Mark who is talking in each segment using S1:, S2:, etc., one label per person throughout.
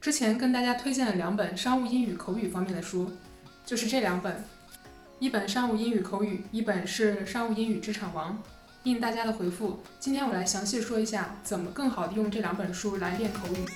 S1: 之前跟大家推荐了2本商务英语口语方面的书，就是这2本，一本商务英语口语，一本是商务英语职场王。应大家的回复，今天我来详细说一下怎么更好的用这2本书来练口语。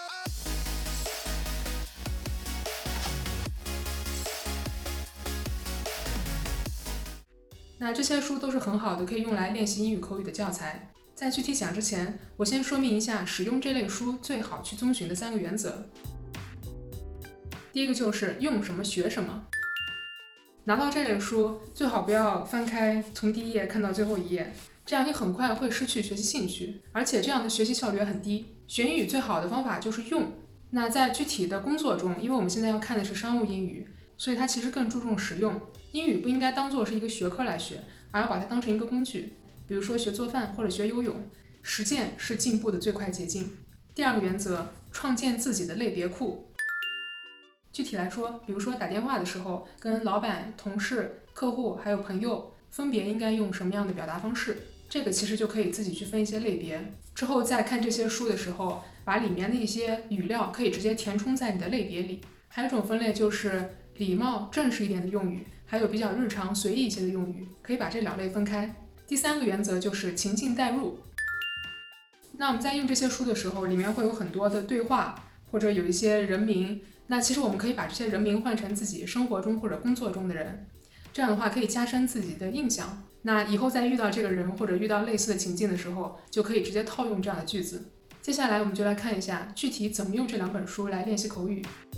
S1: 那这些书都是很好的可以用来练习英语口语的教材。在具体讲之前，我先说明一下使用这类书最好去遵循的3个原则。第一个就是用什么学什么。拿到这类书，最好不要翻开从第一页看到最后一页，这样你很快会失去学习兴趣，而且这样的学习效率也很低。学英语最好的方法就是用。那在具体的工作中，因为我们现在要看的是商务英语，所以它其实更注重实用。英语不应该当做是一个学科来学，而要把它当成一个工具。比如说学做饭或者学游泳，实践是进步的最快捷径。第2个原则，创建自己的类别库。具体来说，比如说打电话的时候，跟老板、同事、客户还有朋友分别应该用什么样的表达方式，这个其实就可以自己去分一些类别。之后在看这些书的时候，把里面的一些语料可以直接填充在你的类别里。还有一种分类就是礼貌正式一点的用语，还有比较日常随意一些的用语，可以把这2类分开。第3个原则就是情境代入。那我们在用这些书的时候，里面会有很多的对话，或者有一些人名，那其实我们可以把这些人名换成自己生活中或者工作中的人，这样的话可以加深自己的印象。那以后在遇到这个人或者遇到类似的情境的时候，就可以直接套用这样的句子。接下来我们就来看一下具体怎么用这2本书来练习口语。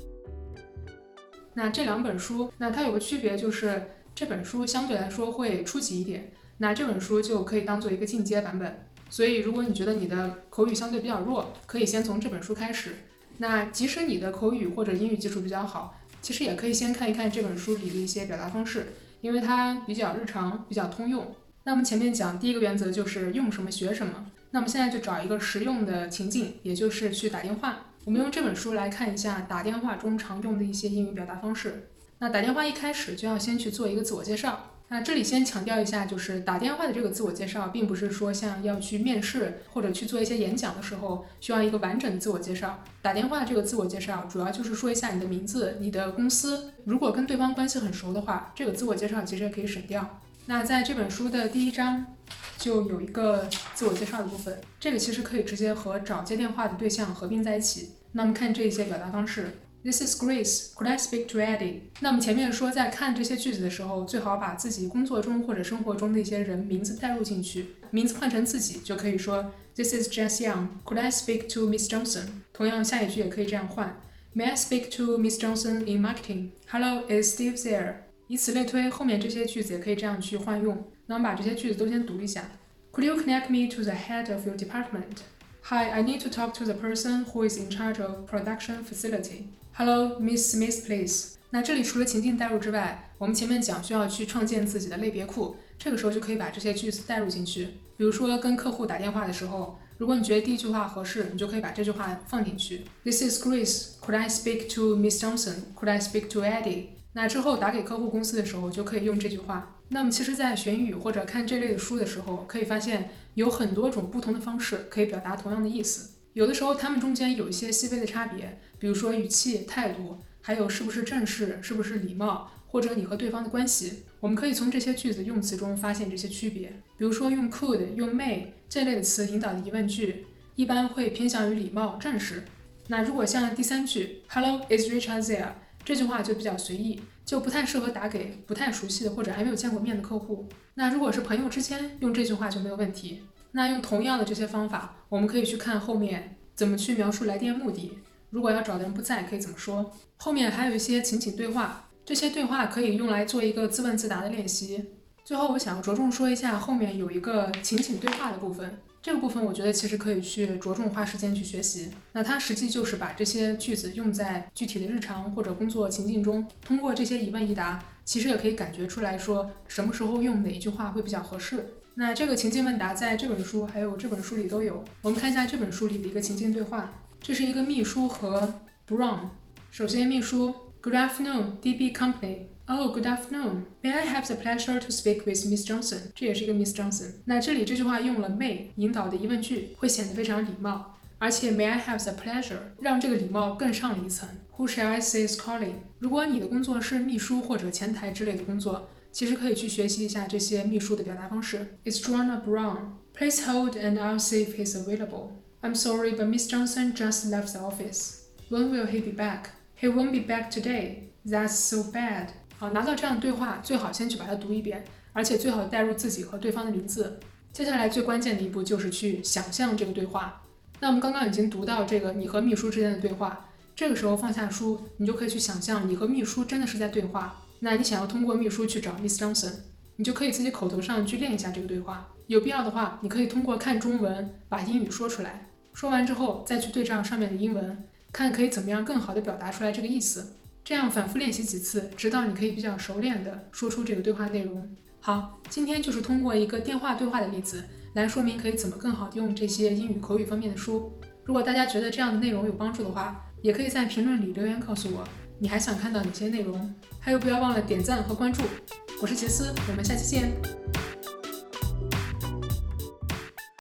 S1: 那这2本书，那它有个区别，就是这本书相对来说会初级一点，那这本书就可以当做一个进阶版本。所以如果你觉得你的口语相对比较弱，可以先从这本书开始。那即使你的口语或者英语基础比较好，其实也可以先看一看这本书里的一些表达方式，因为它比较日常，比较通用。那我们前面讲第1个原则就是用什么学什么，那我们现在就找一个实用的情境，也就是去打电话。我们用这本书来看一下打电话中常用的一些英语表达方式。那打电话一开始就要先去做一个自我介绍。那这里先强调一下，就是打电话的这个自我介绍，并不是说像要去面试或者去做一些演讲的时候需要一个完整的自我介绍。打电话这个自我介绍主要就是说一下你的名字、你的公司。如果跟对方关系很熟的话，这个自我介绍其实也可以省掉。那在这本书的第1章就有一个自我介绍的部分，这个其实可以直接和找接电话的对象合并在一起。那我们看这一些表达方式。This is Grace. Could I speak to Eddie? 那我们前面说，在看这些句子的时候，最好把自己工作中或者生活中的一些人名字带入进去。名字换成自己，就可以说 This is Jess Young. Could I speak to Miss Johnson? 同样，下一句也可以这样换 May I speak to Miss Johnson in marketing? Hello, is Steve there? 以此类推，后面这些句子也可以这样去换用。那我们把这些句子都先读一下。Could you connect me to the head of your department?Hi, I need to talk to the person who is in charge of production facility. Hello, Miss Smith, please. 那这里除了情境代入之外，我们前面讲需要去创建自己的类别库，这个时候就可以把这些句子代入进去。比如说跟客户打电话的时候，如果你觉得第1句话合适，你就可以把这句话放进去。This is Grace. Could I speak to Miss Johnson? Could I speak to Eddie? 那之后打给客户公司的时候，就可以用这句话。那么其实在学英语或者看这类的书的时候，可以发现有很多种不同的方式可以表达同样的意思。有的时候它们中间有一些细微的差别，比如说语气、态度，还有是不是正式，是不是礼貌，或者你和对方的关系。我们可以从这些句子用词中发现这些区别。比如说用 could、用 may 这类的词引导的疑问句，一般会偏向于礼貌、正式。那如果像第3句 Hello, is Richard there? 这句话就比较随意，就不太适合打给不太熟悉的或者还没有见过面的客户。那如果是朋友之间，用这句话就没有问题。那用同样的这些方法，我们可以去看后面怎么去描述来电目的。如果要找的人不在，可以怎么说？后面还有一些情景对话，这些对话可以用来做一个自问自答的练习。最后我想着重说一下后面有一个情景对话的部分，这个部分我觉得其实可以去着重花时间去学习。那它实际就是把这些句子用在具体的日常或者工作情境中，通过这些一问一答，其实也可以感觉出来说什么时候用哪一句话会比较合适。那这个情境问答在这本书还有这本书里都有。我们看一下这本书里的一个情境对话，这是一个秘书和 Brown。 首先秘书 Good afternoon, DB Company. Oh, good afternoon. May I have the pleasure to speak with Miss Johnson? 这也是一个 Miss Johnson。 那这里这句话用了 may 引导的疑问句，会显得非常礼貌。 而且 May I have the pleasure 让这个礼貌更上了一层。Who shall I say is calling？ 如果你的工作是秘书或者前台之类的工作，其实可以去学习一下这些秘书的表达方式。It's Joanna Brown. Please hold and I'll see if he's available. I'm sorry, but Miss Johnson just left the office. When will he be back? He won't be back today. That's so bad. 好，拿到这样的对话，最好先去把它读一遍，而且最好带入自己和对方的名字。接下来最关键的一步就是去想象这个对话。那我们刚刚已经读到这个你和秘书之间的对话，这个时候放下书，你就可以去想象你和秘书真的是在对话。那你想要通过秘书去找 Miss Johnson， 你就可以自己口头上去练一下这个对话。有必要的话，你可以通过看中文把英语说出来，说完之后再去对照上面的英文，看可以怎么样更好的表达出来这个意思。这样反复练习几次，直到你可以比较熟练的说出这个对话内容。好，今天就是通过一个电话对话的例子来说明可以怎么更好的用这些英语口语方面的书。如果大家觉得这样的内容有帮助的话，也可以在评论里留言告诉我你还想看到哪些内容，还有不要忘了点赞和关注。我是杰斯，我们下期见。